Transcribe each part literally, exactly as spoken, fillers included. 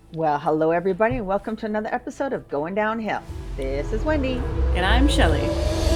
Well, hello everybody, and welcome to another episode of Going Downhill. This is Wendy. And I'm Shelly.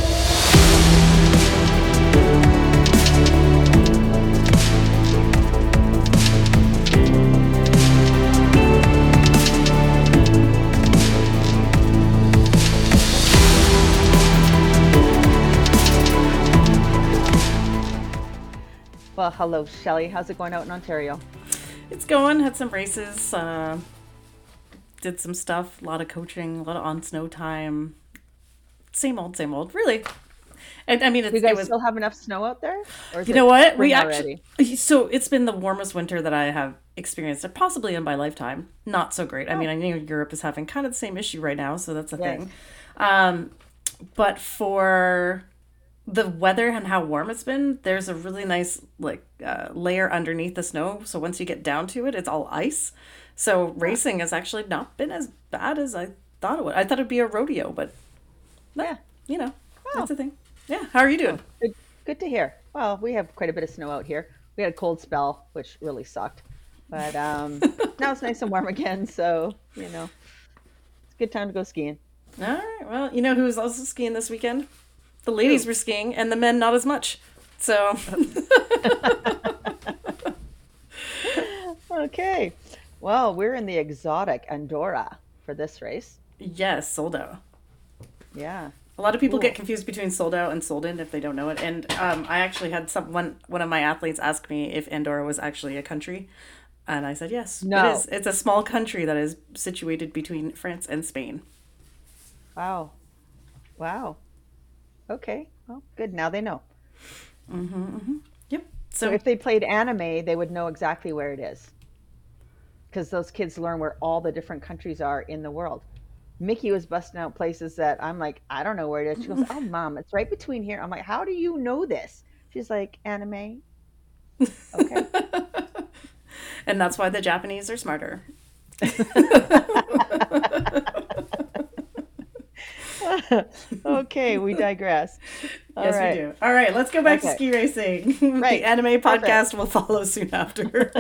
Well, hello Shelly. How's it going out in Ontario? It's going, had some races, uh, did some stuff, a lot of coaching, a lot of on snow time. Same old, same old, really. And I mean, Do it's, you it guys was, still have enough snow out there? Or is you know it what? We spring actually, already? so it's been the warmest winter that I have experienced, possibly in my lifetime. Not so great. I Oh, mean, I know Europe is having kind of the same issue right now, so that's a yes. thing. Um, but for the weather and how warm it's been, there's a really nice like uh, layer underneath the snow. So once you get down to it, it's all ice. So Huh. racing has actually not been as bad as I thought it would. I thought it'd be a rodeo, but no, Yeah. you know, Oh, that's the thing. Yeah, how are you doing? oh, good, good to hear. Well, we have quite a bit of snow out here. We had a cold spell, which really sucked. But um, now it's nice and warm again, so, you know, it's a good time to go skiing. All right. Well, you know who was also skiing this weekend? The ladies Who? were skiing, and the men not as much. So Okay. Well, we're in the exotic Andorra for this race. yes, sold out. Yeah. A lot of people get Cool. confused between sold out and sold in if they don't know it. And um, I actually had someone, one of my athletes, ask me if Andorra was actually a country, and I said yes, it is. No. It's a small country that is situated between France and Spain. Wow. Wow. Okay. Well, good. Now they know. Yep. So So if they played anime, they would know exactly where it is because those kids learn where all the different countries are in the world. Mickey was busting out places that I'm like, I don't know where it is. She goes, "Oh, mom, it's right between here." I'm like, "How do you know this?" She's like, "Anime." Okay. and that's why the Japanese are smarter. Okay, we digress. All Yes, we right. do. All right, let's go back to Okay. ski racing. The Right. anime Perfect. podcast will follow soon after.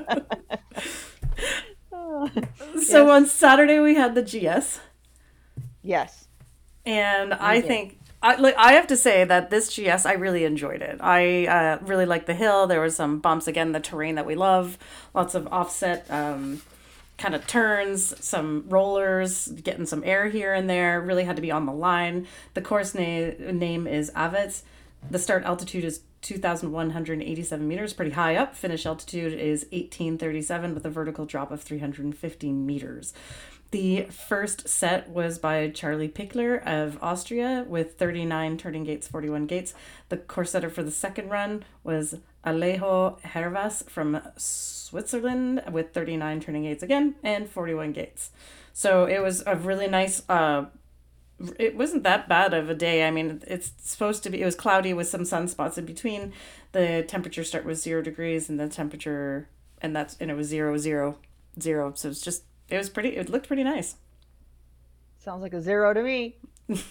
Oh, So on yes. Saturday we had the G S. Yes, And we I did. think I like I have to say that this G S I really enjoyed it. I uh, really liked the hill. There was some bumps again, the terrain that we love, lots of offset um, kind of turns, some rollers, getting some air here and there. Really had to be on the line. The course na- name is Avets. The start altitude is two thousand one hundred eighty-seven meters, pretty high up. Finish altitude is eighteen thirty-seven with a vertical drop of three hundred fifty meters. The first set was by Charlie Pickler of Austria with thirty-nine turning gates, forty-one gates. The course setter for the second run was Alejo Hervas from Switzerland with thirty-nine turning gates again and forty-one gates. So it was a really nice, uh, it wasn't that bad of a day. I mean, it's supposed to be, it was cloudy with some sunspots in between. The temperature start was zero degrees and the temperature, and that's, and it was zero, zero, zero. So it's just, it was pretty, it looked pretty nice. Sounds like a zero to me.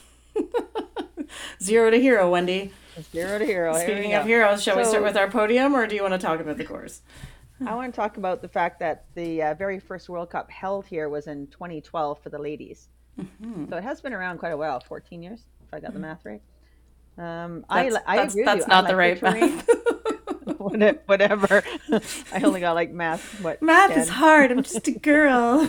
Zero to hero, Wendy. A zero to hero. Here we Speaking of go. heroes, shall we start So with our podium or do you want to talk about the course? I want to talk about the fact that the uh, very first World Cup held here was in twenty twelve for the ladies. So it has been around quite a while, fourteen years, if I got the math right. Um, I That's, li- I that's, agree with you. that's I not the like the right terrain. math. What- Whatever. I only got like math, what, Math is ten? hard. I'm just a girl.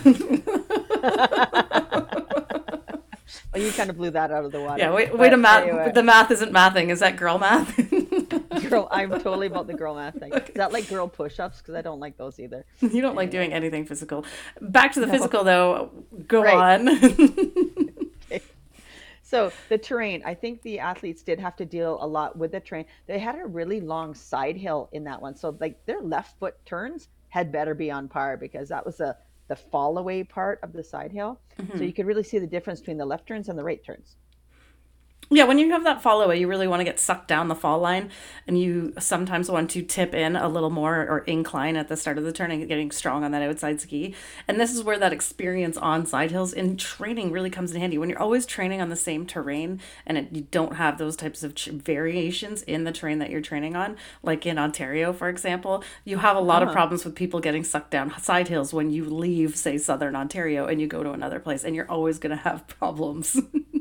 Well, you kind of blew that out of the Yeah, water. wait, wait a But math. anyway, The math isn't mathing. Is that girl math? girl, I'm totally about the girl math thing. Is that like girl push-ups? Because I don't like those either. You don't like Anyway, doing anything physical. Back to the no. physical, though. Go Right. on. Okay. So the terrain, I think the athletes did have to deal a lot with the terrain. They had a really long side hill in that one. So like their left foot turns had better be on par because that was the the fall away part of the side hill. So you could really see the difference between the left turns and the right turns. Yeah, when you have that fall away, you really want to get sucked down the fall line, and you sometimes want to tip in a little more or incline at the start of the turn and getting strong on that outside ski. And this is where that experience on side hills in training really comes in handy. When you're always training on the same terrain and it, you don't have those types of ch- variations in the terrain that you're training on, like in Ontario, for example, you have a lot of Uh-huh. problems with people getting sucked down side hills when you leave, say, Southern Ontario and you go to another place, and you're always going to have problems.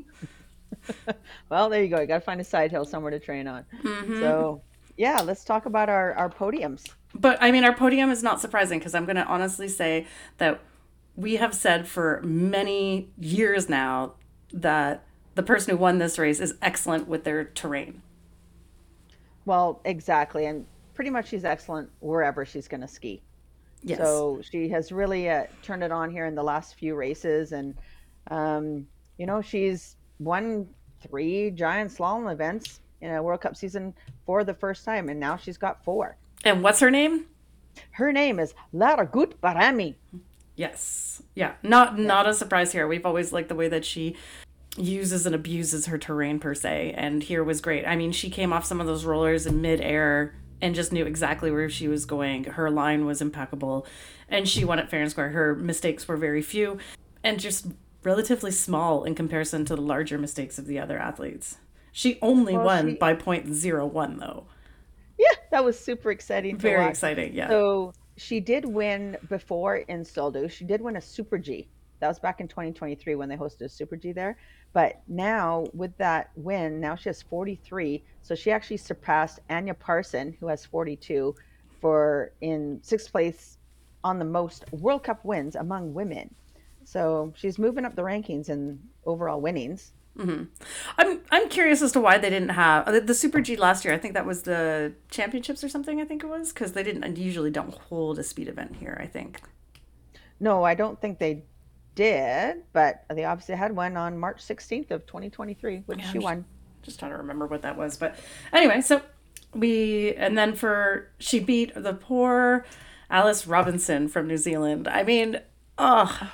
Well, there you go. You got to find a side hill somewhere to train on. So, yeah, let's talk about our our podiums. But I mean, our podium is not surprising because I'm going to honestly say that we have said for many years now that the person who won this race is excellent with their terrain. Well, exactly, and pretty much she's excellent wherever she's going to ski. Yes. So she has really uh, turned it on here in the last few races, and um, you know she's won three giant slalom events in a World Cup season for the first time, and now she's got four. And what's her name? Her name is Lara Gut Barami. Yes. Yeah. Not Yeah. not a surprise here. We've always liked the way that she uses and abuses her terrain per se, and here was great. I mean, she came off some of those rollers in midair and just knew exactly where she was going. Her line was impeccable, and she won it fair and square. Her mistakes were very few and just relatively small in comparison to the larger mistakes of the other athletes. She only Well, won she by point zero one though. yeah, that was super exciting to Very watch. exciting, yeah. So she did win before in Soldo. She did win a Super G. That was back in twenty twenty-three when they hosted a Super G there. But now with that win, now she has forty-three. So she actually surpassed Anya Parson, who has forty-two, for in sixth place on the most World Cup wins among women. So she's moving up the rankings in overall winnings. I'm I'm curious as to why they didn't have uh, the, the Super G last year. I think that was the championships or something. I think it was because they didn't usually don't hold a speed event here. I think. No, I don't think they did, but they obviously had one on March sixteenth of twenty twenty-three, which Yeah, she I'm just, won. just trying to remember what that was. But anyway, so we and then for she beat the poor Alice Robinson from New Zealand. I mean, oh,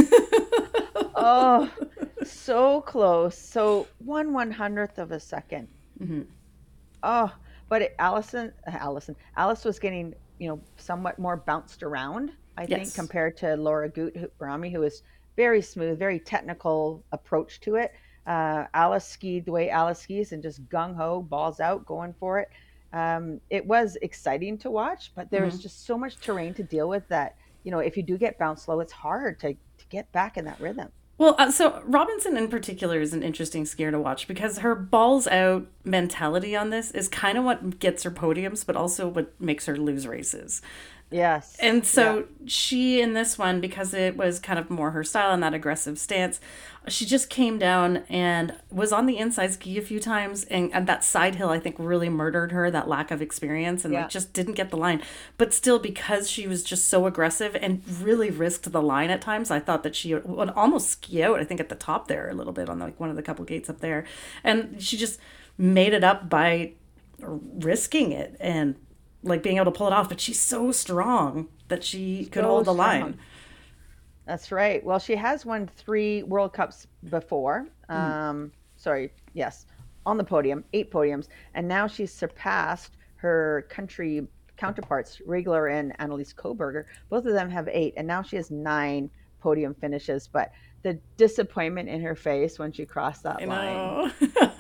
Oh, so close. So one one hundredth of a second. Oh, but it, Allison, Allison, Alice was getting, you know, somewhat more bounced around, I think, yes. compared to Laura Gut who- Brahmi, who was very smooth, very technical approach to it. Uh, Alice skied the way Alice skis and just gung ho, balls out, going for it. Um, it was exciting to watch, but there's just so much terrain to deal with that, you know, if you do get bounced low, it's hard to, to get back in that rhythm. Well, uh, so Robinson in particular is an interesting skier to watch because her balls out mentality on this is kind of what gets her podiums, but also what makes her lose races. Yes. And Yeah. so she in this one, because it was kind of more her style and that aggressive stance, she just came down and was on the inside ski a few times, and, and that side hill I think really murdered her, that lack of experience, and like Yeah. just didn't get the line. But still, because she was just so aggressive and really risked the line at times, I thought that she would almost ski out, I think at the top there a little bit on like one of the couple gates up there. And she just made it up by risking it and like being able to pull it off, but she's so strong that she could So hold the strong. line. That's right. Well, she has won three World Cups before. Um, sorry, yes, on the podium, eight podiums, and now she's surpassed her country counterparts, Riegler and Annalise Koberger. Both of them have eight, and now she has nine podium finishes. But the disappointment in her face when she crossed that I line. know.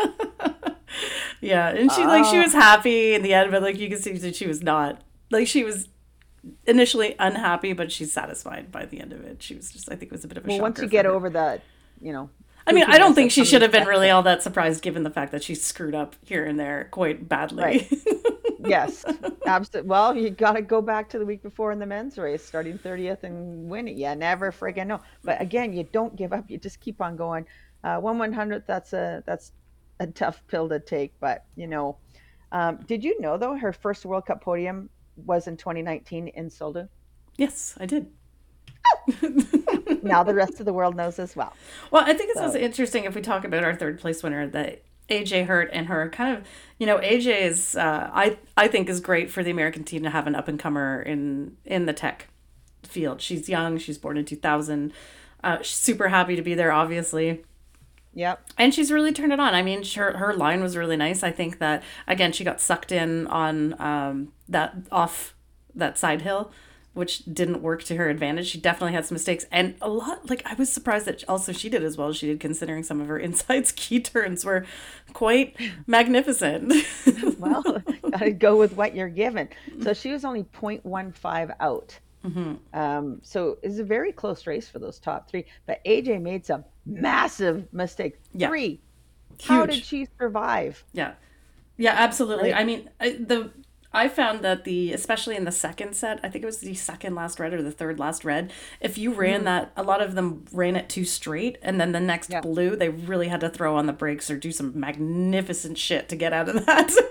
Yeah, and she like she Oh, was happy in the end, but like you can see that she was not. Like she was initially unhappy, but she's satisfied by the end of it. She was just I think it was a bit of a well, once shocker you for get her. over the, you know, I mean, I don't goofiness think of she coming should have been really second. all that surprised given the fact that she screwed up here and there quite Right. badly. Yes, absolutely. Well, you got to go back to the week before in the men's race, starting thirtieth and winning. Yeah, never friggin' know. But again, you don't give up. You just keep on going. Uh, one one hundredth. That's a that's a tough pill to take. But you know, um, did you know though her first World Cup podium was in twenty nineteen in Soldo? Yes, I did. Now the rest of the world knows as well. Well, I think it's also So interesting if we talk about our third place winner that A J Hurt and her kind of, you know, A J is uh, I I think is great for the American team to have an up and comer in in the tech field. She's young. She's born in two thousand. Uh, she's super happy to be there, obviously. Yep. And she's really turned it on. I mean, her her line was really nice. I think that again, she got sucked in on um, that off that side hill, which didn't work to her advantage. She definitely had some mistakes, and a lot. Like I was surprised that also she did as well as she did, considering some of her inside ski turns were quite magnificent. Well, gotta go with what you're given. So she was only zero point one five out. Mm-hmm. Um, so it's a very close race for those top three. But A J made some massive mistakes. Yeah, Three. How did huge. she survive? Yeah, yeah, absolutely. Right? I mean, I, the I found that the especially in the second set, I think it was the second last red or the third last red. If you ran Mm, that, a lot of them ran it too straight, and then the next yeah. blue, they really had to throw on the brakes or do some magnificent shit to get out of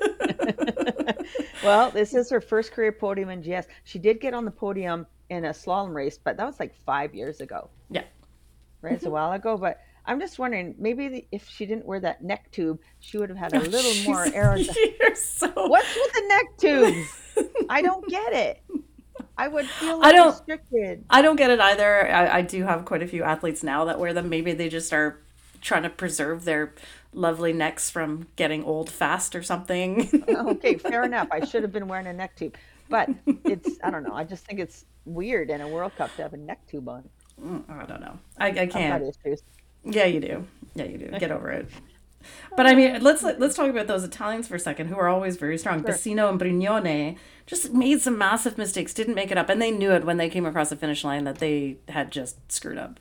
that. Well, this is her first career podium in G S. She did get on the podium in a slalom race, but that was like five years ago, Yeah. right? It's a while ago. But I'm just wondering, maybe the, if she didn't wear that neck tube, she would have had a Oh, little more jeez. aerodynamic. You're so. What's with the neck tubes? I don't get it. I would feel I less don't. restricted. I don't get it either. I, I do have quite a few athletes now that wear them. Maybe they just are trying to preserve their lovely necks from getting old fast or something. Okay, fair enough. I should have been wearing a neck tube. But it's, I don't know. I just think it's weird in a World Cup to have a neck tube on. I don't know. I, I I've got can't. issues. Yeah, you do. Yeah, you do. Get over it. But I mean, let's let's talk about those Italians for a second, who are always very strong. Sure. Bassino and Brignone just made some massive mistakes, didn't make it up, and they knew it when they came across the finish line that they had just screwed up.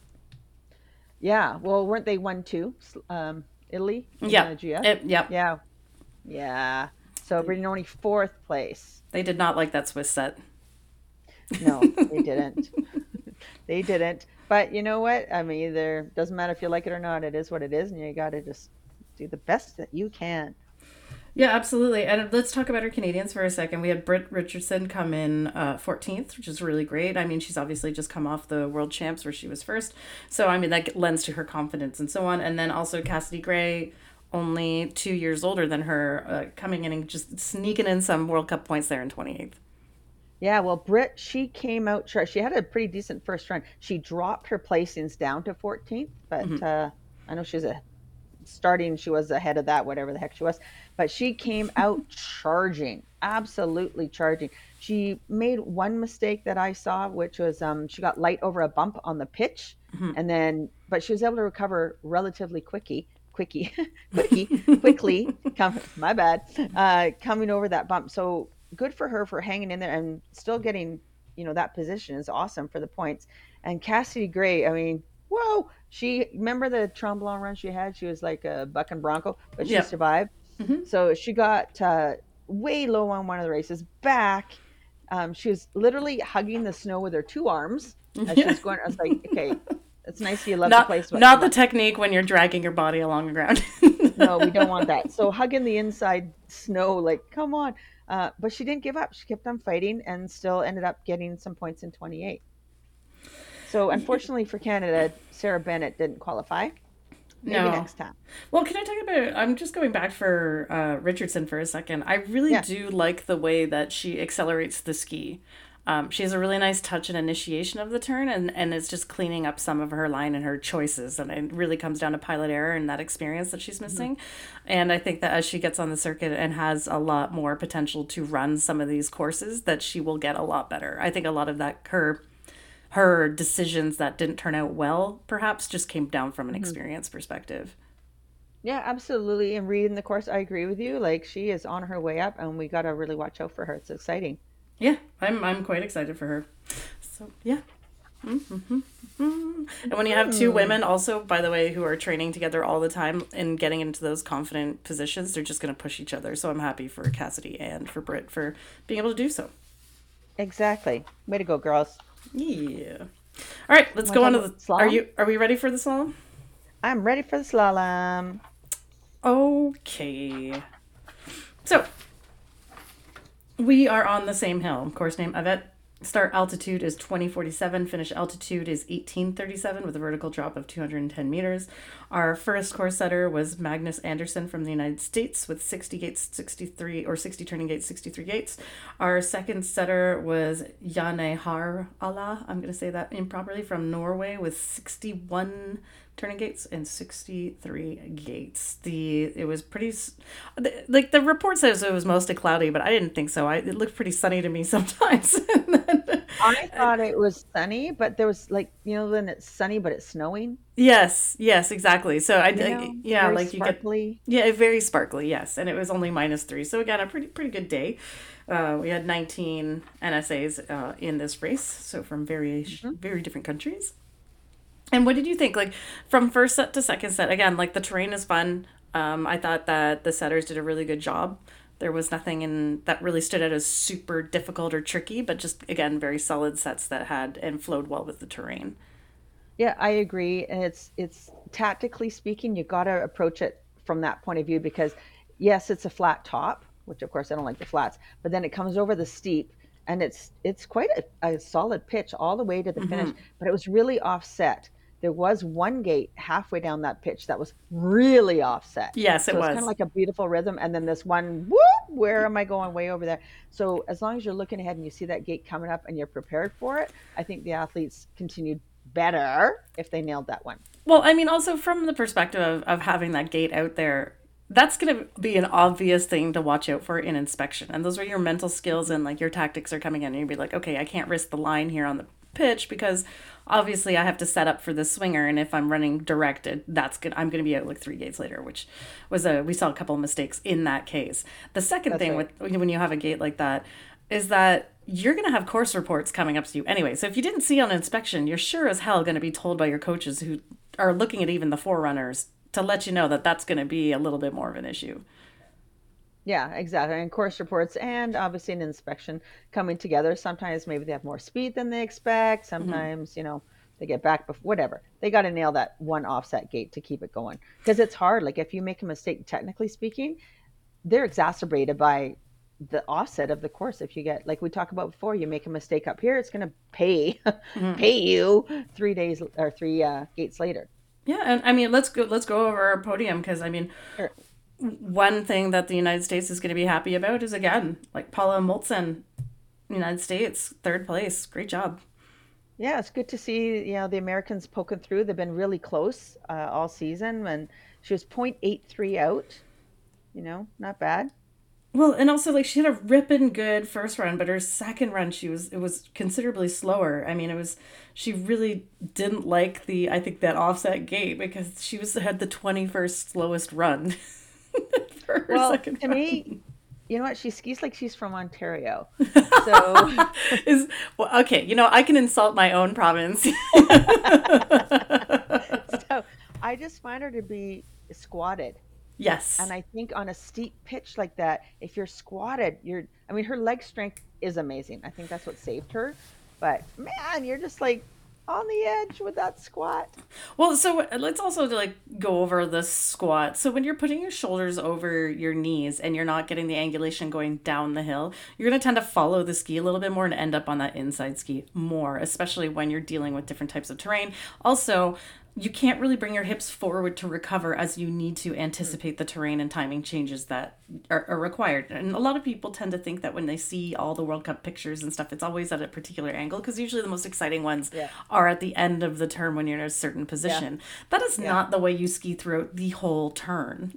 Yeah. Well, weren't they one two? Um, Italy in Yeah, the G S? it, yep. Yeah. Yeah. So Brignoni fourth place. They did not like that Swiss set. No, they didn't. They didn't. But you know what? I mean, either doesn't matter if you like it or not. It is what it is, and you got to just do the best that you can. Yeah, absolutely. And let's talk about our Canadians for a second. We had Britt Richardson come in uh, fourteenth, which is really great. I mean, she's obviously just come off the World Champs where she was first. So, I mean, that lends to her confidence and so on. And then also Cassidy Gray, only two years older than her, uh, coming in and just sneaking in some World Cup points there in twenty-eighth. Yeah, well, Britt, she came out short. She had a pretty decent first run. She dropped her placings down to fourteenth, but Mm-hmm. uh, I know she's a starting, she was ahead of that, whatever the heck she was. But she came out charging, absolutely charging. She made one mistake that I saw, which was um, she got light over a bump on the pitch, Mm-hmm. and then, but she was able to recover relatively quickly, quickie, quickie, quickly. Come, my bad, uh, coming over that bump. So good for her for hanging in there and still getting, you know, that position is awesome for the points. And Cassidy Gray, I mean, whoa, she remember the Tremblant run she had? She was like a buck and bronco, but she Yep. survived. Mm-hmm. So she got uh, way low on one of the races. Back, um, she was literally hugging the snow with her two arms as she Yeah. was going. I was like, okay, it's nice you love the Not place, but not come the on. technique when you're dragging your body along the ground. No, we don't want that. So hugging the inside snow, like, come on. Uh, but she didn't give up. She kept on fighting and still ended up getting some points in twenty-eight. So unfortunately for Canada, Sarah Bennett didn't qualify. Maybe No. next time. Well, can I talk about? I'm just going back for uh, Richardson for a second. I really Yeah. do like the way that she accelerates the ski. Um, she has a really nice touch and initiation of the turn, and, and it's just cleaning up some of her line and her choices. And it really comes down to pilot error and that experience that she's Mhm. missing. And I think that as she gets on the circuit and has a lot more potential to run some of these courses, that she will get a lot better. I think a lot of that her her decisions that didn't turn out well, perhaps, just came down from an Mhm. experience perspective. Yeah, absolutely. And reading the course, I agree with you. Like she is on her way up, and we got to really watch out for her. It's exciting. Yeah, I'm I'm quite excited for her. So yeah. Mm-hmm. And when you have two Hmm. women also, by the way, who are training together all the time and getting into those confident positions, they're just going to push each other. So I'm happy for Cassidy and for Britt for being able to do so. Exactly. Way to go, girls. Yeah. All right, let's Want to go talk on to about the. Are slalom? you are we ready for the slalom? I'm ready for the slalom. Okay. So we are on the same hill. Course name Avet. Start altitude is twenty forty-seven. Finish altitude is eighteen thirty-seven with a vertical drop of two hundred ten meters. Our first course setter was Magnus Anderson from the United States with sixty gates, sixty-three, or sixty turning gates, sixty-three gates. Our second setter was Jane Har Allah. I'm going to say that improperly, from Norway with sixty-one turning gates and sixty-three gates. The it was pretty like the report says it was mostly cloudy, but I didn't think so. I, it looked pretty sunny to me sometimes. and then, I and, thought it was sunny, but there was like, you know, then it's sunny, but it's snowing, yes, yes, exactly. So I, you I know, yeah, very like you get sparkly. yeah, very sparkly. Yes, and it was only minus three. So again, a pretty pretty good day. Uh, we had nineteen N S As uh, in this race, so from very Mhm. very different countries. And what did you think? Like from first set to second set, again, like the terrain is fun. Um, I thought that the setters did a really good job. There was nothing in that really stood out as super difficult or tricky, but just again, very solid sets that had and flowed well with the terrain. Yeah, I agree. And it's it's tactically speaking, you got to approach it from that point of view because yes, it's a flat top, which of course I don't like the flats, but then it comes over the steep and it's it's quite a, a solid pitch all the way to the finish, Hmm. but it was really offset. There was one gate halfway down that pitch that was really offset. Yes, it So it's kind of was. like a beautiful rhythm. And then this one, whoop, where am I going way over there? So as long as you're looking ahead and you see that gate coming up and you're prepared for it, I think the athletes continued better if they nailed that one. Well, I mean, also from the perspective of, of having that gate out there, that's going to be an obvious thing to watch out for in inspection. And those are your mental skills and like your tactics are coming in. And you'd be like, okay, I can't risk the line here on the pitch because obviously I have to set up for the swinger. And if I'm running directed, that's good. I'm going to be out like three gates later, which was a, we saw a couple of mistakes in that case. The second That's thing right. with when you have a gate like that is that you're going to have course reports coming up to you anyway. So if you didn't see on inspection, you're sure as hell going to be told by your coaches who are looking at even the forerunners to let you know that that's going to be a little bit more of an issue. Yeah, exactly. And course reports and obviously an inspection coming together. Sometimes maybe they have more speed than they expect. Mm-hmm. Sometimes, you know, they get back before whatever. They got to nail that one offset gate to keep it going because it's hard. Like if you make a mistake, technically speaking, they're exacerbated by the offset of the course. If you get, like we talked about before, you make a mistake up here, it's going to pay Mm-hmm. pay you three days or three uh, gates later. Yeah, and I mean, let's go. Let's go over our podium because I mean, Sure. one thing that the United States is going to be happy about is again, like Paula Moltzen, United States, third place. Great job. Yeah, it's good to see, you know, the Americans poking through. They've been really close uh, all season, and she was point eight three out. You know, not bad. Well, and also like she had a ripping good first run, but her second run she was it was considerably slower. I mean, it was she really didn't like the I think that offset gate because she was had the twenty-first slowest run for her Well, second to me, run. you know what? She skis like she's from Ontario. So, Is well, okay, you know, I can insult my own province. so I just find her to be squatted. And Yes. I think on a steep pitch like that, if you're squatted, you're, I mean, her leg strength is amazing. I think that's what saved her. But man, you're just like on the edge with that squat. Well, so let's also like go over the squat. So when you're putting your shoulders over your knees and you're not getting the angulation going down the hill, you're going to tend to follow the ski a little bit more and end up on that inside ski more, especially when you're dealing with different types of terrain. Also, you can't really bring your hips forward to recover as you need to Mm, anticipate the terrain and timing changes that are, are required. And a lot of people tend to think that when they see all the World Cup pictures and stuff, it's always at a particular angle because usually the most exciting ones yeah, are at the end of the turn when you're in a certain yeah, position. That is yeah. not the way you ski throughout the whole turn.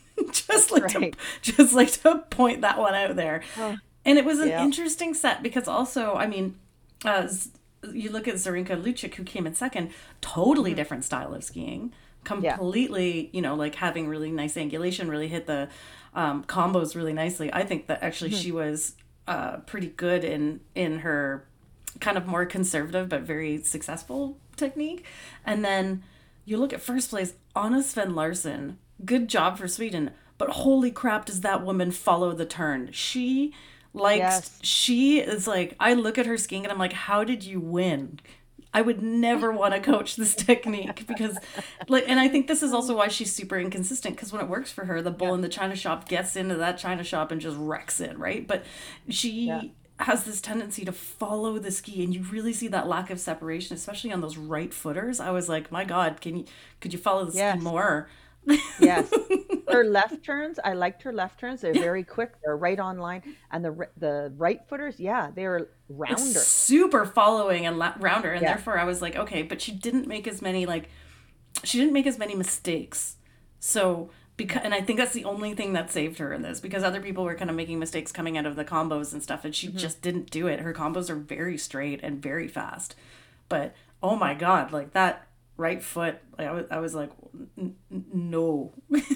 just That's like to right. just like to point that one out there. Oh, And it was an yeah. interesting set because also, I mean, uh, you look at Zarinka Lucic, who came in second, totally Hmm. different style of skiing. Yeah. Completely, you know, like having really nice angulation, really hit the um, combos really nicely. I think that actually Hmm. she was uh, pretty good in in her kind of more conservative but very successful technique. And then you look at first place, Anna Sven Larsson. Good job for Sweden, but holy crap, does that woman follow the turn? She likes, Yes. she is like, I look at her skiing and I'm like, how did you win? I would never want to coach this technique because, like, and I think this is also why she's super inconsistent because when it works for her, the bull Yeah. in the china shop gets into that china shop and just wrecks it, right? But Yeah. she has this tendency to follow the ski and you really see that lack of separation, especially on those right footers. I was like, my God, can you, could you follow the ski Yes. more? Yes. Her left turns, I liked her left turns. They're Yeah, very quick. They're right on line. And the r- the right footers, yeah, they're it's rounder. super following and la- rounder. And Yeah. therefore I was like, okay, but she didn't make as many like she didn't make as many mistakes. So because, and I think that's the only thing that saved her in this, because other people were kind of making mistakes coming out of the combos and stuff, and she Mm-hmm. just didn't do it. Her combos are very straight and very fast. But oh my god, like that right foot, like I was, I was like, "N- n- no."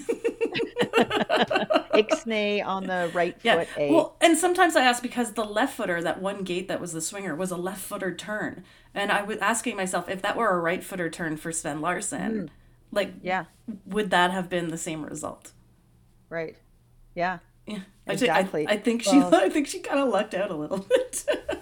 Ixnay on the right Yeah. foot, A. Well, and sometimes I ask because the left footer, that one gate that was the swinger, was a left footer turn. And I was asking myself if that were a right footer turn for Sven Larsen, Mm, like, yeah, would that have been the same result? right. Yeah, Yeah. Actually, I, exactly. I think she Well, I think she kind of lucked out a little bit.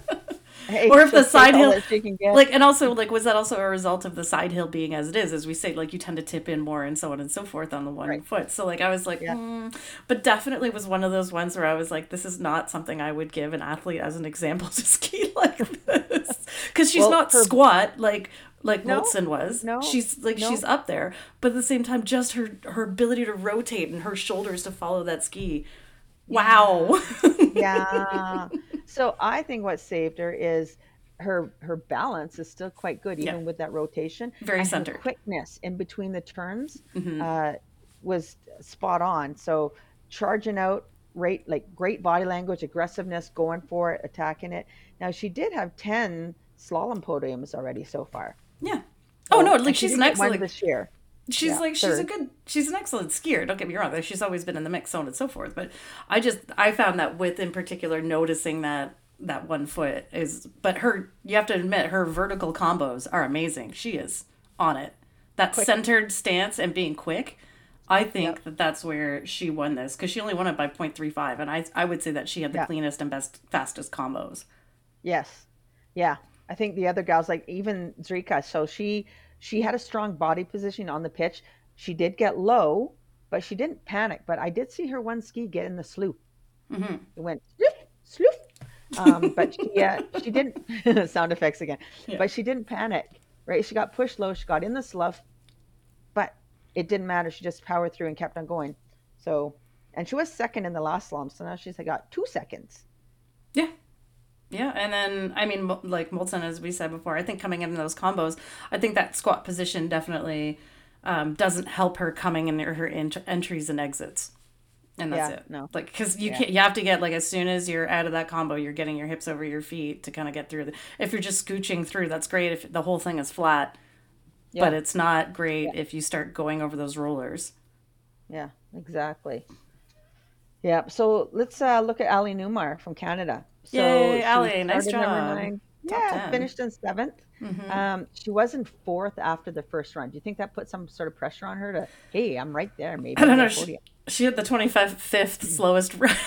hey, Or if the she'll take side all hill, that she can get. like, and also, like, was that also a result of the side hill being as it is? As we say, like, you tend to tip in more and so on and so forth on the one Right. foot. So, like, I was like, Yeah. mm. But definitely was one of those ones where I was like, this is not something I would give an athlete as an example to ski like this. Because she's Well, not her squat like like no, Moltzen was. no, She's like she's no. up there, but at the same time, just her her ability to rotate and her shoulders to follow that ski. Yeah. Wow. Yeah. So I think what saved her is her her balance is still quite good, Yeah, even with that rotation, very and her centered. quickness in between the turns Hmm. uh, was spot on. So charging out, right, like great body language, aggressiveness, going for it, attacking it. Now she did have ten slalom podiums already so far. Yeah. Oh no, So, like and she she's did an get one excellent this year. she's Yeah, like she's a third. good she's an excellent skier, don't get me wrong, like she's always been in the mix, so on and so forth, but I just I found that with in particular noticing that that one foot is, but her, you have to admit her vertical combos are amazing. She is on it, that Quick. centered stance and being quick. I think Yep. that that's where she won this, because she only won it by point three five, and I I would say that she had the Yeah. cleanest and best fastest combos. Yes. Yeah. I think the other gals, like even Zrika, so she she had a strong body position on the pitch. She did get low, but she didn't panic. But I did see her one ski get in the slough. It went sloof, sloof. Um, but she uh, she didn't sound effects again. Yeah. But she didn't panic, right? She got pushed low, she got in the slough, but it didn't matter. She just powered through and kept on going. So, and she was second in the last slalom, so now she's got two seconds. Yeah. Yeah, and then I mean, like Molten, as we said before, I think coming in those combos, I think that squat position definitely um, doesn't help her coming in her ent- entries and exits, and that's Yeah, it. no, Like, because you yeah, can't, you have to get, like, as soon as you're out of that combo, you're getting your hips over your feet to kind of get through. The, if you're just scooching through, that's great if the whole thing is flat, but yeah, it's not great yeah, if you start going over those rollers. yeah, exactly. Yeah. So let's uh, look at Ali Newmar from Canada. So Yay, she Ali, nice started number job, nine. top Yeah, ten. finished in seventh. Mm-hmm. Um, she was in fourth after the first run. Do you think that put some sort of pressure on her to, hey, I'm right there. Maybe I I can don't get know. a She, podium. she had the twenty-fifth slowest run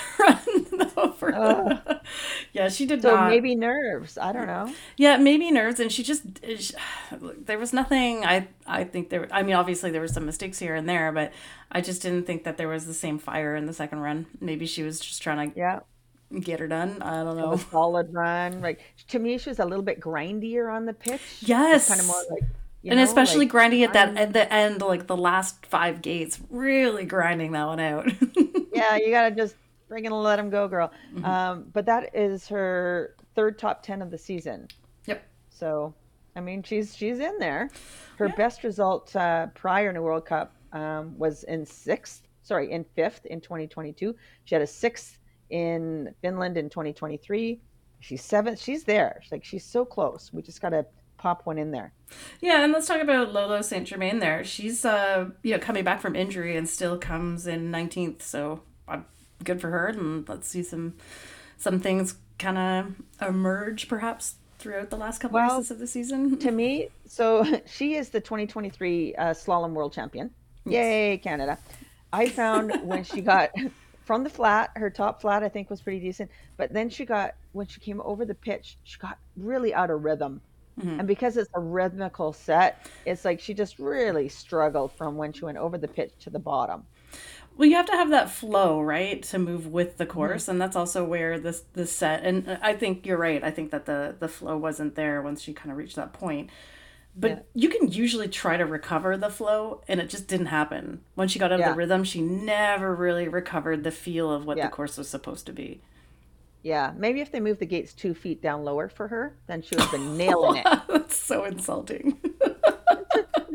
over Oh, the. Yeah, she did so not. maybe nerves. I don't know. Yeah, maybe nerves, and she just. She, there was nothing. I I think there. I mean, obviously there were some mistakes here and there, but I just didn't think that there was the same fire in the second run. Maybe she was just trying Yeah, to get her done. I don't have a know. solid run. Like to me, she was a little bit grindier on the pitch. Just kind of more Yes. like, you And know, especially like grinding at that at I'm the end, like the last five gates, really grinding that one out. yeah, you gotta just freaking let him go, girl. Hmm. Um, but that is her third top ten of the season. Yep. So, I mean, she's she's in there. Her Yeah. best result uh, prior to World Cup um, was in sixth. Sorry, in fifth in twenty twenty-two. She had a sixth in Finland in twenty twenty-three. She's seventh. She's there. She's like she's so close. We just gotta pop one in there. Yeah, and let's talk about Lolo Saint Germain there. She's uh you know coming back from injury and still comes in nineteenth, so uh, good for her. And let's see some some things kind of emerge perhaps throughout the last couple Well, races of the season. to me, so she is the twenty twenty-three uh, slalom world champion. Yes. Yay, Canada. I found when she got from the flat, her top flat, I think was pretty decent. But then she got, when she came over the pitch, she got really out of rhythm. Hmm. And because it's a rhythmical set, it's like she just really struggled from when she went over the pitch to the bottom. Well, you have to have that flow, right, to move with the Hmm. course, and that's also where this this set. And I think you're right. I think that the the flow wasn't there once she kind of reached that point. Yeah. But you can usually try to recover the flow, and it just didn't happen. Once she got out of the Yeah. rhythm, she never really recovered the feel of what the Yeah. course was supposed to be. Yeah. Maybe if they moved the gates two feet down lower for her, then she would have been nailing it. That's so insulting.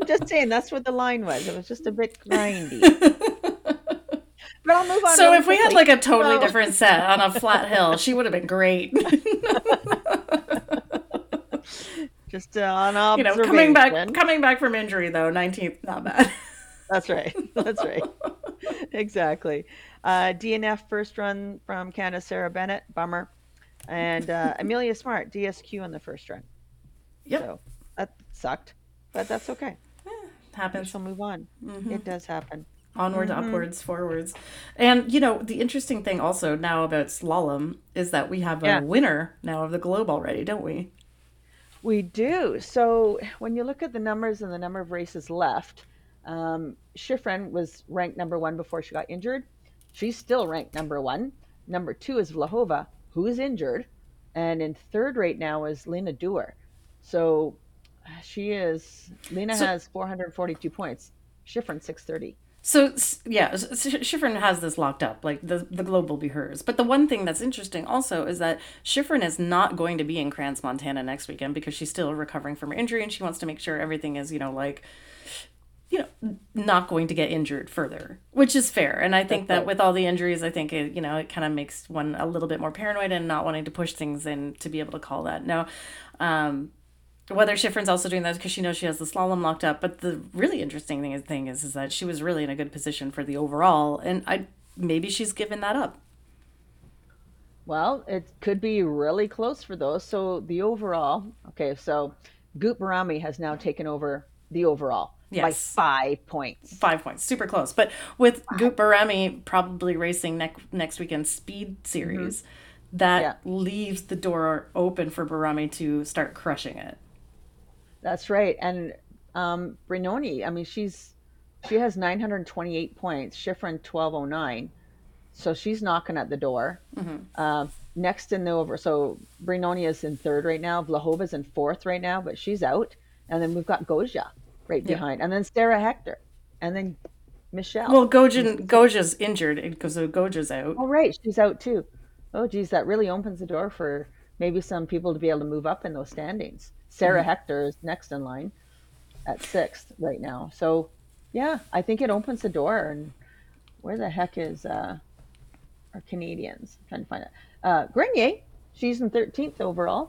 Just saying, that's what the line was. It was just a bit grindy. But I'll move on So really if we had quickly. like a totally So, different set on a flat hill, she would have been great. just uh, an You know, coming back observation. coming back from injury though, nineteenth, not bad. That's right. That's right. Exactly. Uh, D N F first run from Canada, Sarah Bennett. Bummer. And uh, Amelia Smart, D S Q on the first run. Yep, So that sucked, but that's okay. We happens. shall move on. It does happen. Onward, Hmm. upwards, forwards. And, you know, the interesting thing also now about slalom is that we have a Yeah, winner now of the globe already, don't we? we do. So when you look at the numbers and the number of races left, um, Schifrin was ranked number one before she got injured. She's still ranked number one. Number two is Vlahova, who is injured. And in third right now is Lena Dewar. So she is, Lena So, has four hundred forty-two points, Schifrin six thirty. so s- yeah, S- S- Schifrin has this locked up. Like the the globe will be hers. But the one thing that's interesting also is that Schifrin is not going to be in Crans, Montana next weekend because she's still recovering from her injury and she wants to make sure everything is, you know, like you know, not going to get injured further, which is fair. And I That's think that right. with all the injuries, I think it, you know, it kind of makes one a little bit more paranoid and not wanting to push things in to be able to call that. Now, um, whether Schifrin's also doing that because she knows she has the slalom locked up, but the really interesting thing is, thing is, is that she was really in a good position for the overall, and I maybe she's given that up. Well, it could be really close for those. So the overall, okay, so Goop Barami has now taken over the overall by Yes, five points. five points, super close. But with Goop Barami probably racing next next weekend's Speed Hmm. Series, that Yeah, leaves the door open for Barami to start crushing it. that's right. And um, Brinoni, I mean, she's she has nine hundred twenty-eight points. Schifrin twelve oh nine, so she's knocking at the door. Um, next in the over, so Brinoni is in third right now. Vlahova's in fourth right now, but she's out. And then we've got Goja right Yeah. behind, and then Sarah Hector, and then Michelle. Well, Gojin Goja's injured because Goja's out. Oh, right, she's out too. Oh, geez, that really opens the door for maybe some people to be able to move up in those standings. Sarah Hector is next in line at sixth right now. So, yeah, I think it opens the door. And where the heck is uh, our Canadians? I'm trying to find it. Uh, Grenier, she's in thirteenth overall.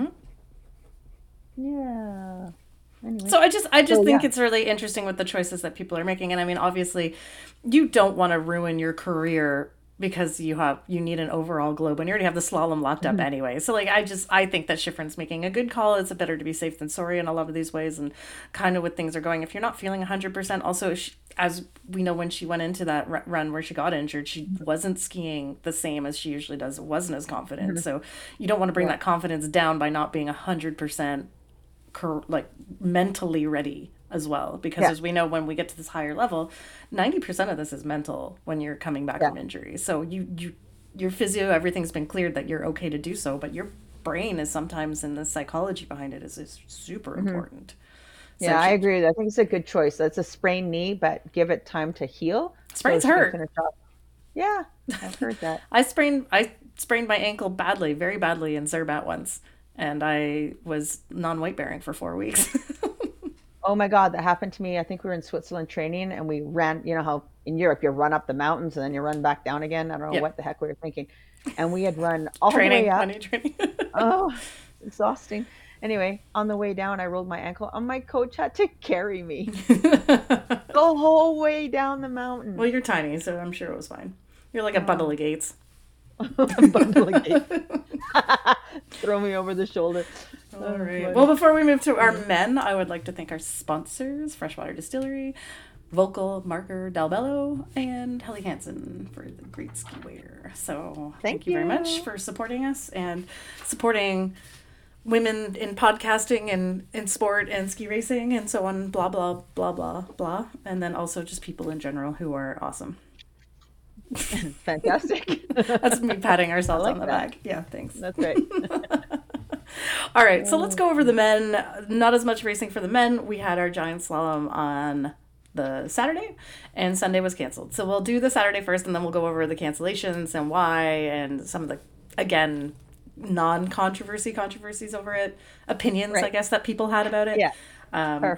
Yeah. Anyway, So I just I just so think yeah. it's really interesting with the choices that people are making. And I mean, obviously, you don't want to ruin your career because you have you need an overall globe and you already have the slalom locked up Mhm. anyway. So like I just I think that Schifrin's making a good call. It's better to be safe than sorry in a lot of these ways and kind of what things are going. If you're not feeling one hundred percent, also sh as we know when she went into that ru- run where she got injured, she wasn't skiing the same as she usually does. It wasn't as confident. Mhm. So you don't want to bring Yeah. that confidence down by not being one hundred percent cor- like mentally ready as well because Yeah. as we know when we get to this higher level ninety percent of this is mental when you're coming back Yeah. from injury so you you your physio everything's been cleared that you're okay to do so but your brain is sometimes and the psychology behind it is, is super Mhm. important so Yeah, I she agree. I think it's a good choice. That's a sprained knee, but give it time to heal so sprains she can hurt. finish off. Yeah, I've heard that. I sprained I sprained my ankle badly very badly in Zerbat once and I was non-weight bearing for four weeks. Oh my God, that happened to me. I think we were in Switzerland training and we ran, you know how in Europe you run up the mountains and then you run back down again. I don't know Yeah, what the heck we were thinking. And we had run all the way training up. money training. Oh, it's exhausting. Anyway, on the way down, I rolled my ankle and my coach had to carry me the whole way down the mountain. Well, you're tiny, so I'm sure it was fine. You're like a bundle Oh, of gates. bundle of gates. Throw me over the shoulder. All Oh, right. Well, funny. before we move to our Yeah. men, I would like to thank our sponsors, Freshwater Distillery, Vocal Marker Dalbello, and Helly Hansen for the great ski wear. So thank Thank you very much you. for supporting us and supporting women in podcasting and in sport and ski racing and so on, blah, blah, blah, blah, blah. And then also just people in general who are awesome. Fantastic. That's me patting I ourselves on like the that. back. Yeah, thanks. That's right. All right, so let's Oh, go over the men. Not as much racing for the men. We had our giant slalom on the Saturday, and Sunday was canceled. So we'll do the Saturday first, and then we'll go over the cancellations and why, and some of the, again, non controversy controversies over it, opinions, I right. guess, that people had about it. Yeah. Um, and Perfect.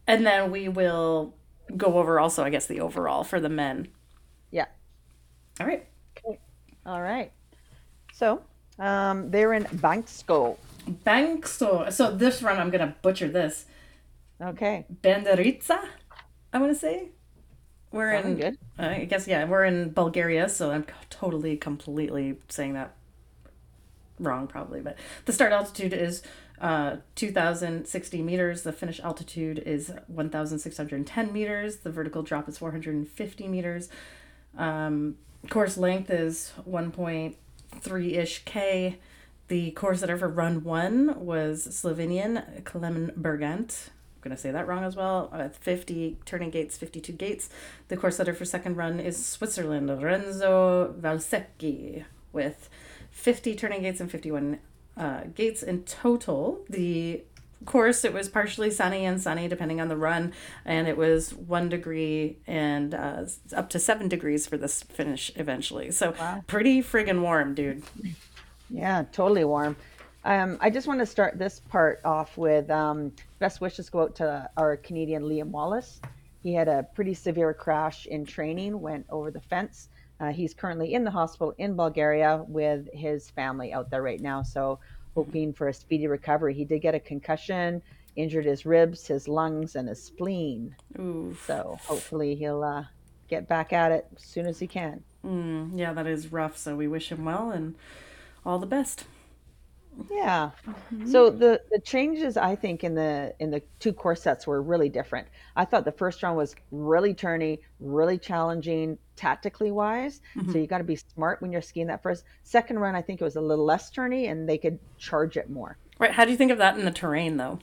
And then we will go over also, I guess, the overall for the men. Yeah. All right. Okay. All right. So um, they're in Banksko. Bankso. So this run, I'm going to butcher this. Okay. Banderitsa, I want to say. We're Sounding in, good. I guess, yeah, we're in Bulgaria, so I'm totally, completely saying that wrong, probably. But the start altitude is uh, two thousand sixty meters. The finish altitude is one thousand six hundred ten meters. The vertical drop is four hundred fifty meters. Um, course length is one point three ish K. The course setter for run one was Slovenian Klemen Bergant. I'm going to say that wrong as well. Uh, fifty turning gates, fifty-two gates. The course setter for second run is Switzerland, Renzo Valsecchi, with fifty turning gates and fifty-one uh, gates in total. The course, it was partially sunny and sunny depending on the run, and it was one degree and uh, up to seven degrees for this finish eventually. So Wow. pretty friggin' warm, dude. Yeah, totally warm. Um, I just want to start this part off with um, best wishes go out to our Canadian Liam Wallace. He had a pretty severe crash in training, went over the fence. Uh, he's currently in the hospital in Bulgaria with his family out there right now. So, hoping for a speedy recovery. He did get a concussion, injured his ribs, his lungs, and his spleen. Oof. So, hopefully, he'll uh, get back at it as soon as he can. Mm, yeah, that is rough. So we wish him well and all the best. Yeah. So the the changes I think in the in the two course sets were really different. I thought the first round was really turny, really challenging tactically wise. So you got to be smart when you're skiing that first. Second run, I think it was a little less turny and they could charge it more. Right. How do you think of that in the terrain, though?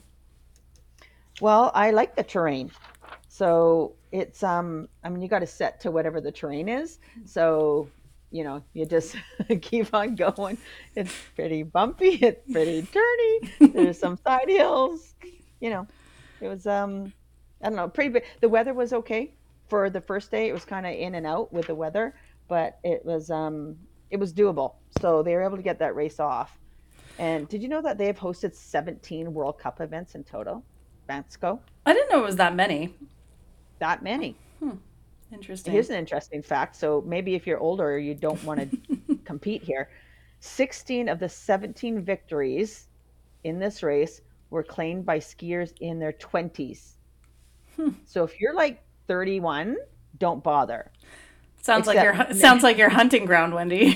Well, I like the terrain. So it's um I mean you got to set to whatever the terrain is. So you know, you just keep on going. It's pretty bumpy, it's pretty turny. There's some side hills. You know, it was um I don't know, pretty big. The weather was okay for the first day. It was kind of in and out with the weather, but it was um it was doable. So they were able to get that race off. And did you know that they have hosted seventeen World Cup events in total? Bansko? I didn't know it was that many. That many. Interesting. Here's an interesting fact. So maybe if you're older, you don't want to compete here. sixteen of the seventeen victories in this race were claimed by skiers in their twenties. So if you're like thirty-one, don't bother. Sounds like Except, your sounds like your hunting ground, Wendy.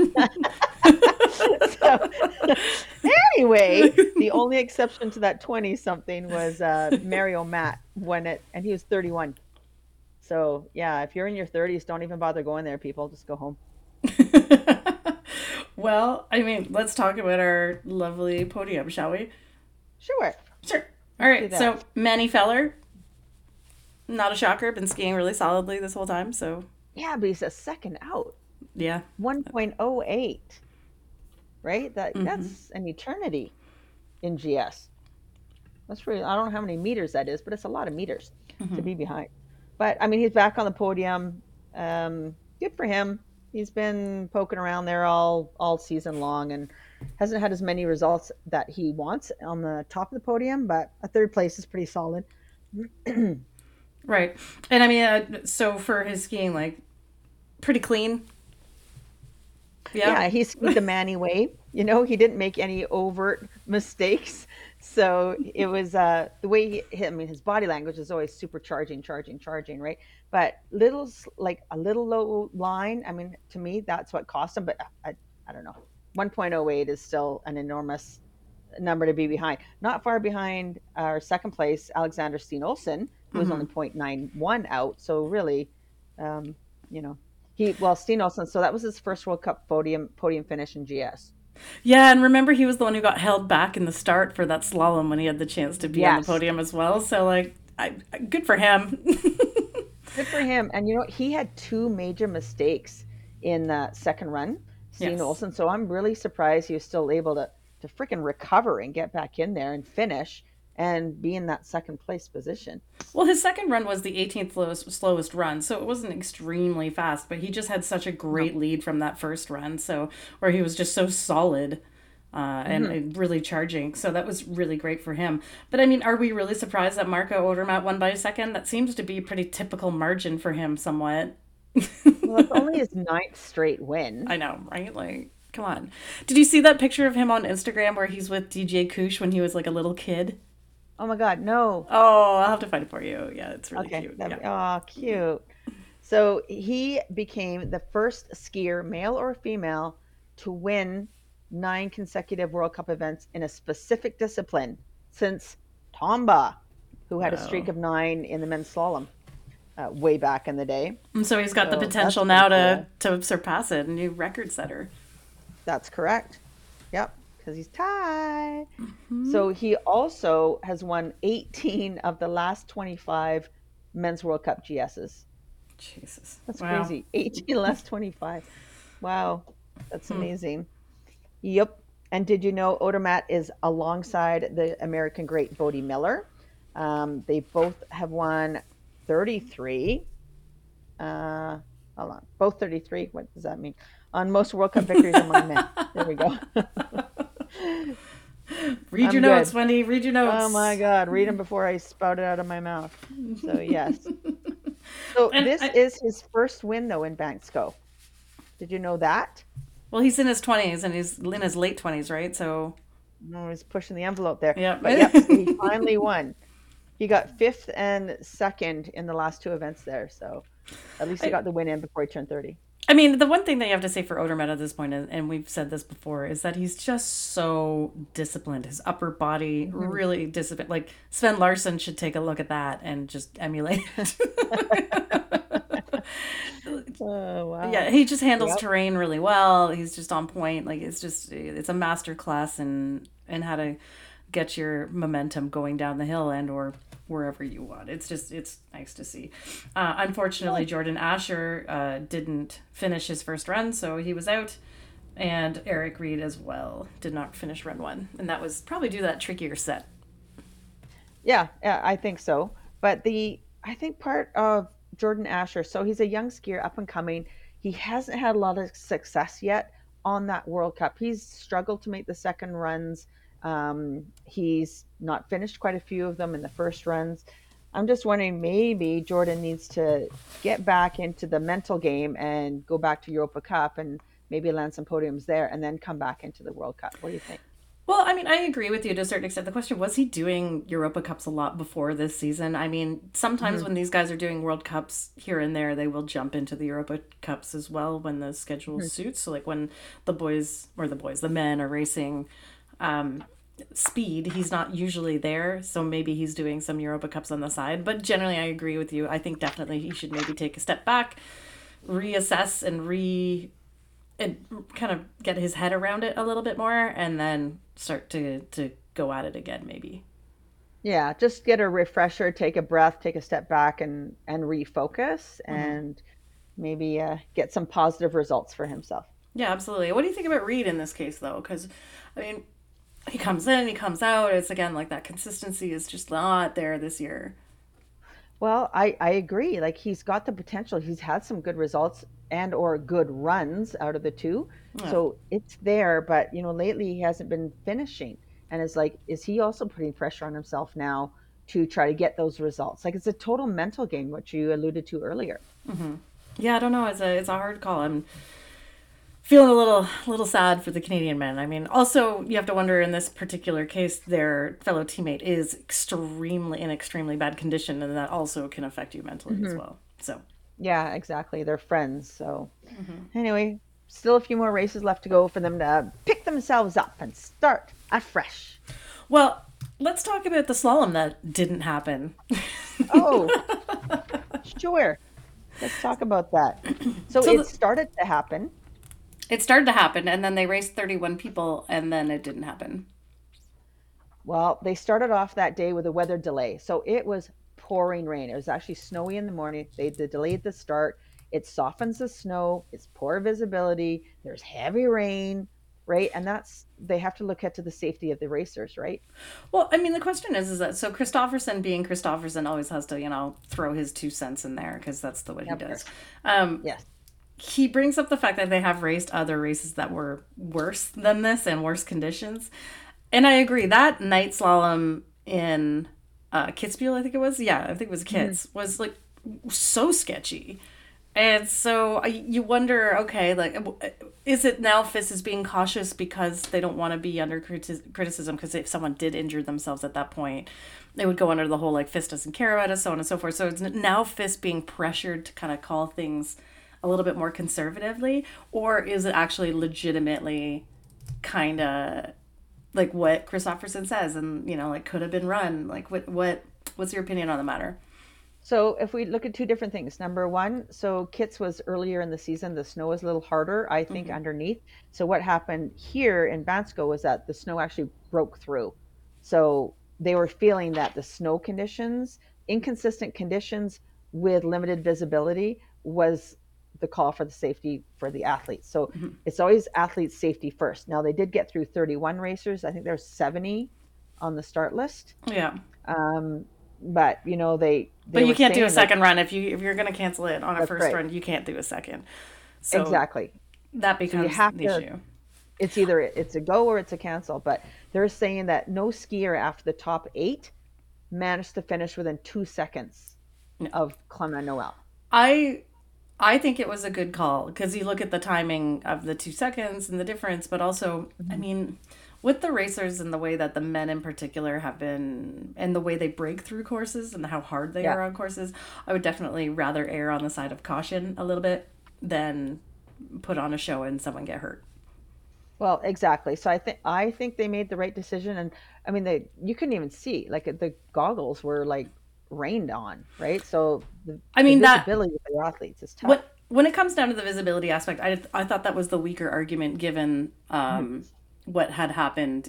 so, anyway, the only exception to that twenty something was uh, Mario Matt won it, and he was thirty-one. So yeah, if you're in your thirties, don't even bother going there, people. Just go home. Well, I mean, let's talk about our lovely podium, shall we? Sure. Sure. All Do right. that. So Manny Feller, not a shocker, been skiing really solidly this whole time. So Yeah, but he's a second out. yeah. one point oh eight, right? That that's an eternity in G S. That's really, I don't know how many meters that is, but it's a lot of meters to be behind. But I mean, he's back on the podium. Um, good for him. He's been poking around there all all season long and hasn't had as many results that he wants on the top of the podium, but a third place is pretty solid. Right. And I mean, uh, so for his skiing, like pretty clean. Yeah. Yeah, he skied the Manny way. You know, he didn't make any overt mistakes. So it was uh, the way he, I mean, his body language is always super charging, charging, charging, right? But little, s- like a little low line, I mean, to me, that's what cost him. But I, I don't know. one point oh eight is still an enormous number to be behind. Not far behind our second place, Alexander Steen Olsen, who was only zero point nine one out. So really, um, you know, he, well, Steen Olsen, so that was his first World Cup podium podium finish in G S. Yeah, and remember he was the one who got held back in the start for that slalom when he had the chance to be on the Yes. podium as well. So like, I good for him. Good for him. And you know, he had two major mistakes in that second run, Steen Yes. Olsen. So I'm really surprised he was still able to to freaking recover and get back in there and finish and be in that second place position. Well, his second run was the eighteenth slowest, slowest run, so it wasn't extremely fast, but he just had such a No. great lead from that first run, so where he was just so solid. uh, and, Hmm. and really charging. So that was really great for him. But I mean, are we really surprised that Marco Odermatt won by a second? That seems to be a pretty typical margin for him, somewhat. Well, it's only his ninth straight win. I know, right? Like, come on. Did you see that picture of him on Instagram where he's with D J Koosh when he was like a little kid? Oh my God, no. Oh, I'll have to find it for you. Yeah, it's really Okay, cute. that'd Yeah. be, oh, cute. So he became the first skier, male or female, to win nine consecutive World Cup events in a specific discipline since Tomba, who had a streak Wow. of nine in the men's slalom uh, way back in the day. And so he's got the So that's potential pretty now to cool. to surpass it, a new record setter. That's correct. Yep, because he's Thai. So he also has won eighteen of the last twenty-five men's World Cup G Ss. Jesus. That's Wow. crazy. eighteen less twenty-five. Wow. That's amazing. Yep. And did you know Odermatt is alongside the American great Bodie Miller? Um, they both have won thirty-three. Uh, hold on. Both thirty-three. What does that mean? On most World Cup victories among men. There we go. Read your I'm notes, good. Wendy. Read your Oh my notes. God. Read them before I spout it out of my mouth. So, yes. So, And this I, is his first win, though, in Banksco. Did you know that? well, he's in his twenties and he's in his late twenties, right? So, I was pushing the envelope there. yeah. But yep, so he finally won. He got fifth and second in the last two events there. So at least he I, got the win in before he turned thirty. I mean, the one thing that you have to say for Odermatt at this point, is, and we've said this before, is that he's just so disciplined. His upper body Hmm. really disciplined. Like Sven Larsson should take a look at that and just emulate it. Oh, Yeah, wow. he just handles Yep. terrain really well. He's just on point. Like it's just it's a master class in in how to get your momentum going down the hill and or wherever you want. It's just it's nice to see. Uh, unfortunately, Jordan Asher uh, didn't finish his first run, so he was out. And Eric Reed as well did not finish run one, and that was probably due to that trickier set. Yeah, yeah, I think so. But the I think part of Jordan Asher, so he's a young skier up and coming. He hasn't had a lot of success yet on that World Cup. He's struggled to make the second runs. Um, he's not finished quite a few of them in the first runs. I'm just wondering maybe Jordan needs to get back into the mental game and go back to Europa Cup and maybe land some podiums there and then come back into the World Cup. What do you think? Well, I mean, I agree with you to a certain extent. The question was he doing Europa Cups a lot before this season? I mean, sometimes Hmm. when these guys are doing World Cups here and there, they will jump into the Europa Cups as well when the schedule Hmm. suits. So, like when the boys or the boys, the men are racing um, speed, he's not usually there. So maybe he's doing some Europa Cups on the side. But generally, I agree with you. I think definitely he should maybe take a step back, reassess, and re and kind of get his head around it a little bit more, and then start to to go at it again, maybe. Yeah, just get a refresher, take a breath, take a step back, and and refocus, Hmm. and maybe uh, get some positive results for himself. Yeah, absolutely. What do you think about Reed in this case, though? Because, I mean, he comes in, he comes out. It's again like that consistency is just not there this year. Well, I I agree. Like he's got the potential. He's had some good results and or good runs out of the two, Yeah. so it's there. But you know, lately he hasn't been finishing, and it's like, is he also putting pressure on himself now to try to get those results? Like it's a total mental game, which you alluded to earlier. Yeah, I don't know. It's a it's a hard call. I'm feeling a little little sad for the Canadian men. I mean, also you have to wonder in this particular case, their fellow teammate is extremely in extremely bad condition, and that also can affect you mentally as Hmm. well. So Yeah, exactly. They're friends. So anyway, still a few more races left to go for them to pick themselves up and start afresh. well, let's talk about the slalom that didn't happen. Oh, sure. Let's talk about that. So So it the, started to happen. it started to happen, and then they raced thirty-one people, and then it didn't happen. Well, they started off that day with a weather delay. So it was pouring rain. It was actually snowy in the morning. They, they delayed the start. It softens the snow. It's poor visibility. There's heavy rain, right? And that's, they have to look at to the safety of the racers, right? Well, I mean, the question is, is that so Christofferson being Christofferson always has to, you know, throw his two cents in there because that's the what he Of course. does. Um, Yes. he brings up the fact that they have raced other races that were worse than this and worse conditions. And I agree that night slalom in uh, Kitzbühel, I think it was. Yeah, I think it was Mhm. Kitz, was like so sketchy. And so you wonder, okay, like, is it now F I S is being cautious because they don't want to be under criti- criticism? Because if someone did injure themselves at that point, they would go under the whole like F I S doesn't care about us, so on and so forth. So it's now F I S being pressured to kind of call things a little bit more conservatively, or is it actually legitimately kind of like what Christopherson says, and you know, like could have been run? Like, what what what's your opinion on the matter? So if we look at two different things, number one, so Kits was earlier in the season. The snow was a little harder, I think, Mm-hmm. underneath. So what happened here in Bansko was that the snow actually broke through. So they were feeling that the snow conditions, inconsistent conditions with limited visibility, was the call for the safety for the athletes. So Mm-hmm. it's always athletes' safety first. Now they did get through thirty-one racers. I think there's seventy on the start list. Yeah. Um, but you know they they But you were can't do a saying like second run if you if you're going to cancel it on a that's first right. run. You can't do a second, so Exactly. that So you becomes have the to, issue. it's either it's a go or it's a cancel. But they're saying that no skier after the top eight managed to finish within two seconds No. of Clement Noel. I I think it was a good call because you look at the timing of the two seconds and the difference, but also, I Mhm. mean, with the racers and the way that the men in particular have been, and the way they break through courses and how hard they Yeah. are on courses, I would definitely rather err on the side of caution a little bit than put on a show and someone get hurt. Well, exactly. So I think I think they made the right decision. And I mean, they you couldn't even see like the goggles were like rained on, right? So the I the mean that visibility of the athletes is tough. what when it comes down to the visibility aspect, I I thought that was the weaker argument given Mhm. um, what had happened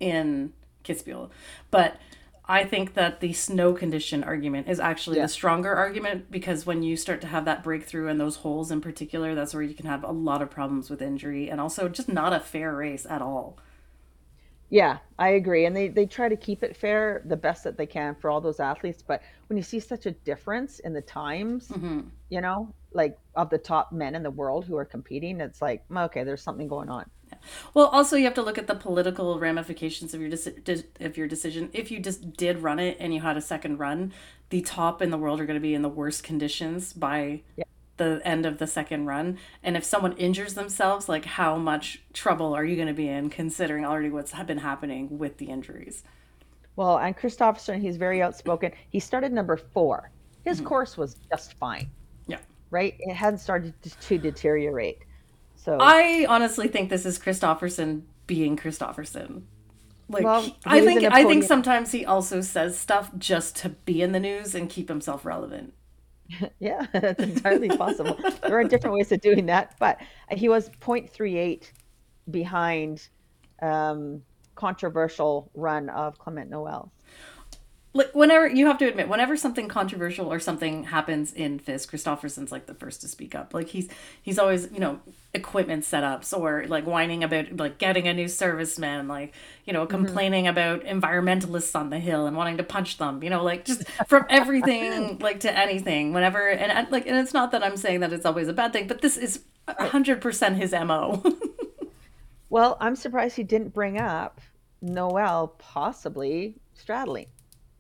in Kitzbühel, but I think that the snow condition argument is actually the Yeah. stronger argument because when you start to have that breakthrough and those holes in particular, that's where you can have a lot of problems with injury and also just not a fair race at all. Yeah, I agree. And they they try to keep it fair the best that they can for all those athletes. But when you see such a difference in the times, Mm-hmm. you know, like of the top men in the world who are competing, it's like, "Mm, okay, there's something going on." Well, also you have to look at the political ramifications of your deci- of your decision. If you just did run it and you had a second run, the top in the world are going to be in the worst conditions by Yeah. the end of the second run. And if someone injures themselves, like how much trouble are you going to be in considering already what's been happening with the injuries? Well, and Christopherson, he's very outspoken. He started number four. His Mm-hmm. course was just fine, Yeah. right? It hadn't started to, to deteriorate. So, I honestly think this is Christopherson being Christopherson. Like well, he- he I was think in a I think podium. sometimes he also says stuff just to be in the news and keep himself relevant. Yeah, that's entirely possible. There are different ways of doing that, but he was zero point three eight behind um, controversial run of Clement Noel. Like whenever you have to admit, whenever something controversial or something happens in F I S, Christopherson's like the first to speak up. Like he's he's always, you know, equipment setups or like whining about like getting a new serviceman, like, you know, Hmm. complaining about environmentalists on the hill and wanting to punch them, you know, like just from everything like to anything. Whenever and and, like and it's not that I'm saying that it's always a bad thing, but this is a Right. hundred percent his M O. Well, I'm surprised he didn't bring up Noel possibly straddling.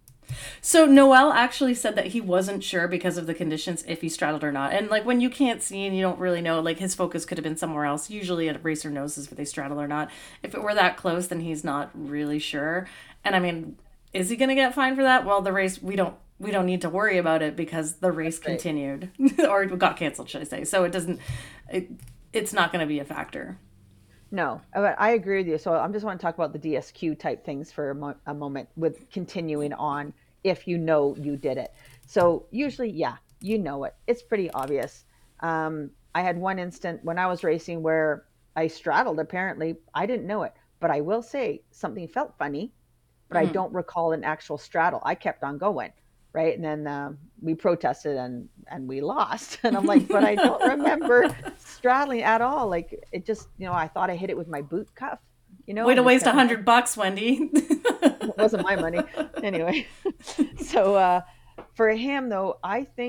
So Noel actually said that he wasn't sure because of the conditions if he straddled or not. And like when you can't see and you don't really know, like his focus could have been somewhere else. Usually a racer knows if they straddle or not. If it were that close, then he's not really sure. And I mean, is he going to get fined for that? Well, the race we don't we don't need to worry about it because the race That's right. continued or got canceled, should I say? So it doesn't. It, it's not going to be a factor. No, but I agree with you. So I'm just want to talk about the D S Q type things for a, mo- a moment with continuing on if you know you did it. So usually, yeah, you know it. It's pretty obvious. Um, I had one instant when I was racing where I straddled. Apparently, I didn't know it, but I will say something felt funny, but I Mm-hmm. don't recall an actual straddle. I kept on going, right? And then um, we protested and and we lost. And I'm like, but I don't remember straddling at all. Like it just, you know, I thought I hit it with my boot cuff, you know, Way to and just waste a kept on. hundred bucks, Wendy. It wasn't my money anyway. So uh, for him though, I think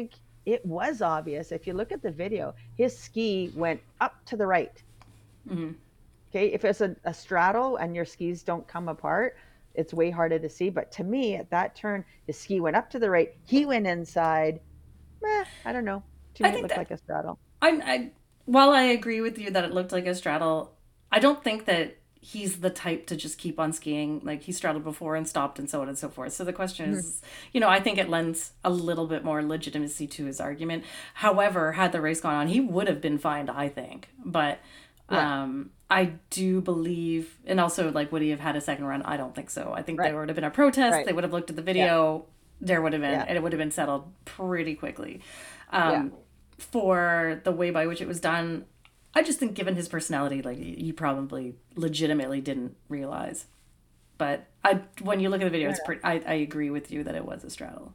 it was obvious. If you look at the video, his ski went up to the right. Mm-hmm. Okay, if it's a, a straddle and your skis don't come apart, it's way harder to see. But to me, at that turn, his ski went up to the right. He went inside. Meh, I don't know. To I me, it think looked that like a straddle. I, I while I agree with you that it looked like a straddle, I don't think that he's the type to just keep on skiing. Like he straddled before and stopped and so on and so forth. So the question Mhm. is, you know, I think it lends a little bit more legitimacy to his argument. However, had the race gone on, he would have been fined, I think. But Yeah, um I do believe, and also like would he have had a second run? I don't think so. I think right, there would have been a protest. right. They would have looked at the Yeah, video. There would have been, yeah, and it would have been settled pretty quickly. yeah. Um, for the way by which it was done, I just think given his personality, like he probably legitimately didn't realize. But I, when you look at the video, Fair it's enough. pretty. I, I agree with you that it was a straddle,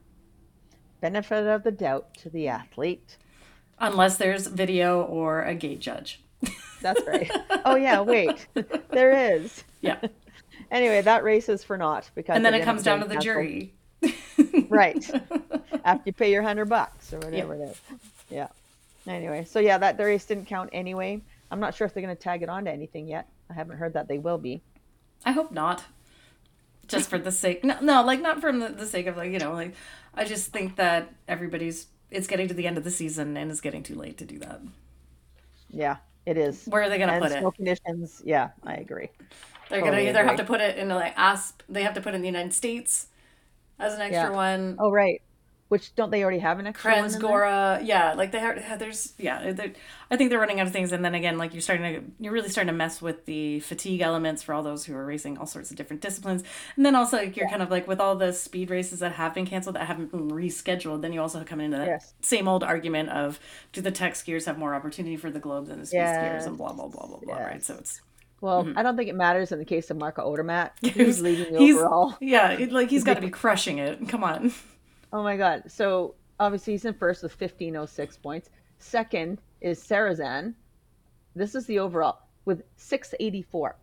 Benefit of the doubt to the athlete. unless there's video or a gate judge. That's right. Oh, yeah, wait. There is. Yeah, Anyway, that race is for naught because and then it it ended comes up down getting to the canceled. jury. Right. After you pay your hundred bucks or Yeah, whatever it is. Yeah. Anyway, so yeah, that the race didn't count anyway. I'm not sure if they're going to tag it on to anything yet. I haven't heard that they will be. I hope not. Just for the sake, no, no, like not for the, the sake of like you know, like I just think that everybody's. It's getting to the end of the season and it's getting too late to do that. Yeah, it is. Where are they going to And put it? snow conditions, yeah, I agree. They're gonna Totally either have agree. to put it in like asp. They have to put it in the United States as an Yeah. extra one. Oh, right. Which don't they already have an extra one in there? Transgora, yeah, like they have. There's yeah. they're- I think they're running out of things, and then again, like you're starting to you're really starting to mess with the fatigue elements for all those who are racing all sorts of different disciplines, and then also like, you're Yeah. kind of like with all the speed races that have been canceled that haven't been rescheduled. Then you also come into that Yes. same old argument of do the tech skiers have more opportunity for the globe than the speed skiers, Yes. and blah blah blah blah blah. Right, so Yes. it's Well, I don't think it matters in the case of Marco Odermatt. He's he's leading the he's overall. yeah, it, like he's got to be crushing it. Come on. Oh my God. So obviously he's in first with fifteen oh six points. Second is Sarazan. This is the overall with six eighty-four.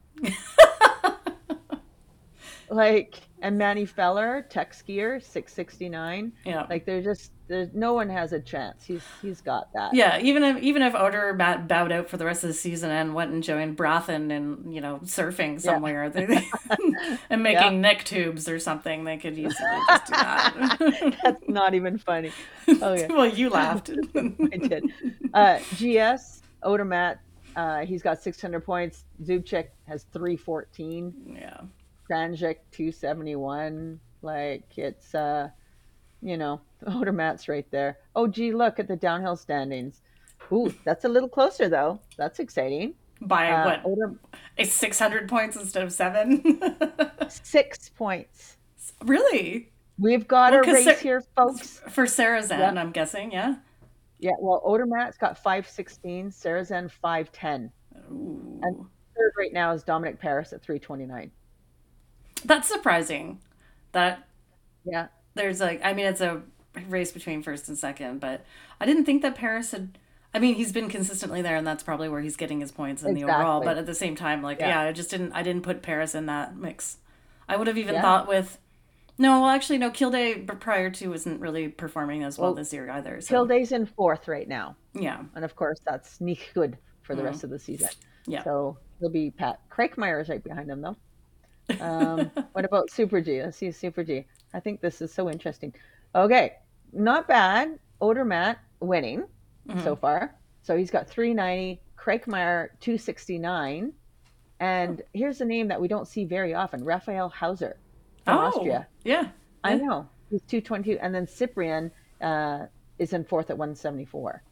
Like, and Manny Feller, tech skier, six sixty-nine. Yeah. Like, they're just, there's no one has a chance. He's he's got that. Yeah, even if even if Oder Matt bowed out for the rest of the season and went and joined Brathen and you know surfing Yeah. somewhere they, and Yeah. making neck tubes or something, they could easily just do that. That's not even funny. Okay. Well, you laughed. I did. Uh, G S, Odermatt, uh, he's got six hundred points. Zubchik has three fourteen. Yeah, Kranjik, two seventy-one. Like, it's, uh, you know, Odermatt's right there. Oh, gee, look at the downhill standings. Ooh, that's a little closer, though. That's exciting. by Uh, what? Oder, It's six hundred points instead of seven. six points. Really? We've got Well, a because race here, folks. for Sarazan, Yeah. I'm guessing, yeah. Yeah, well, Odermatt's got five sixteen, Sarazan five ten. And Ooh, third right now is Dominic Paris at three twenty-nine. that's surprising. That Yeah, there's like I mean it's a race between first and second, but I didn't think that Paris had I mean he's been consistently there and that's probably where he's getting his points in the overall, exactly. but at the same time like Yeah, yeah, I just didn't I didn't put Paris in that mix. I would have even yeah. thought with no, well actually no, Kilday b- prior to wasn't really performing as well Well, this year either. So Kilday's in fourth right now. yeah. And of course, that's nicht good for the Mm, rest of the season. yeah. So he'll be Pat. Craigmeyer is right behind him, though. Um, what about Super G? Let's see Super G. I think this is so interesting. Okay, not bad. Odermatt winning so Mhm. far. So he's got three ninety. Craigmeyer two sixty-nine. Oh. And here's a name that we don't see very often: Raphael Hauser from Oh, Austria. yeah. I Yeah. know he's two twenty-two, and then Cyprian uh, is in fourth at one seventy-four.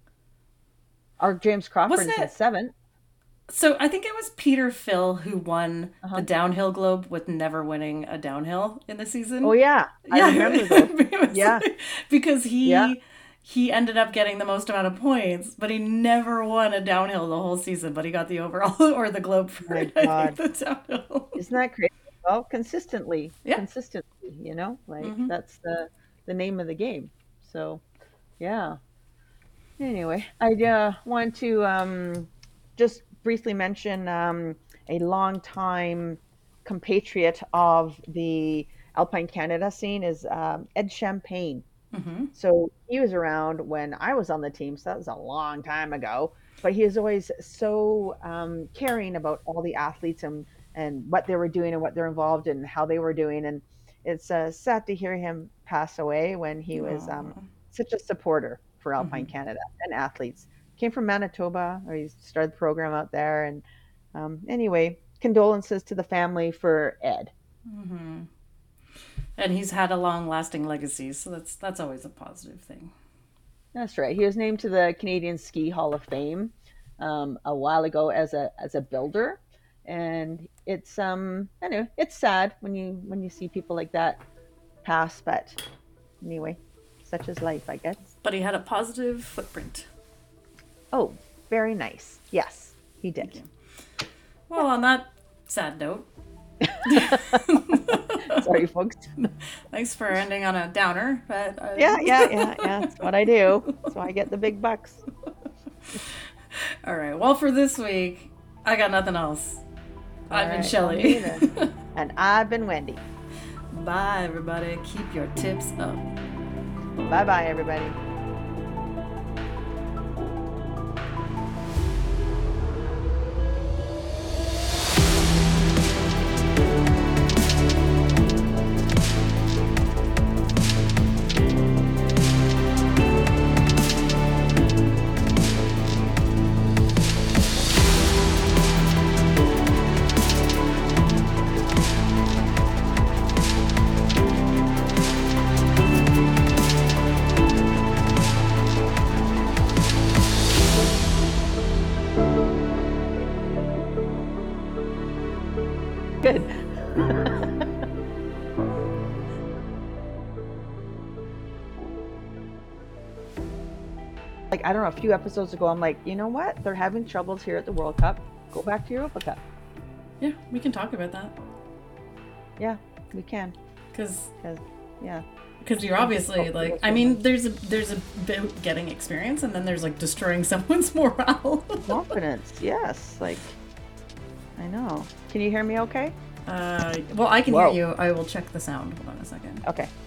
Our James Crawford Wasn't is in it seventh. so I think it was Peter Phil who won the Uh-huh. downhill globe with never winning a downhill in the Oh season. yeah, I Yeah, remember those. it was Yeah, like- because yeah. he he ended up getting the most amount of points, but he never won a downhill the whole season. But he got the overall or the globe for My it. I think God, the downhill. isn't that crazy? Well, consistently, Yeah. consistently, you know, like Hmm. that's the the name of the game. So yeah. Anyway, I uh, want to um, just briefly mention um, a longtime compatriot of the Alpine Canada scene is um, Ed Champagne. Mm-hmm. So he was around when I was on the team, so that was a long time ago. But he was always so um, caring about all the athletes and and what they were doing and what they're involved in and how they were doing. And it's uh, sad to hear him pass away when he was um, Oh. such a supporter for Alpine Mm-hmm. Canada and athletes. Came from Manitoba, or he started the program out there. And um, anyway, condolences to the family for Ed. Mm-hmm. And he's had a long-lasting legacy, so that's that's always a positive thing. That's right. He was named to the Canadian Ski Hall of Fame um, a while ago as a as a builder, and it's um I know it's sad when you when you see people like that pass, but anyway, such is life, I guess. But he had a positive footprint. Oh, very nice. Yes, he Thank did. you. Well, on that sad note, Sorry, folks. thanks for ending on a downer. But uh... Yeah, yeah, yeah, yeah. That's what I do. So I get the big bucks. All right. Well, for this week, I got nothing else. All I've been right, well, me Shelly. neither. And I've been Wendy. Bye, everybody. Keep your tips up. Bye bye, everybody. Good. Like, I don't know, a few episodes ago, I'm like, you know what? They're having troubles here at the World Cup. Go back to Europa Cup. Yeah, we can talk about that. Yeah, we can. Because, yeah. Because you're obviously like, I mean, there's a there's a bit getting experience, and then there's like destroying someone's morale. Confidence, yes. Like, I know. Can you hear me okay? Uh, well, I can Whoa. hear you. I will check the sound. Hold on a second. Okay.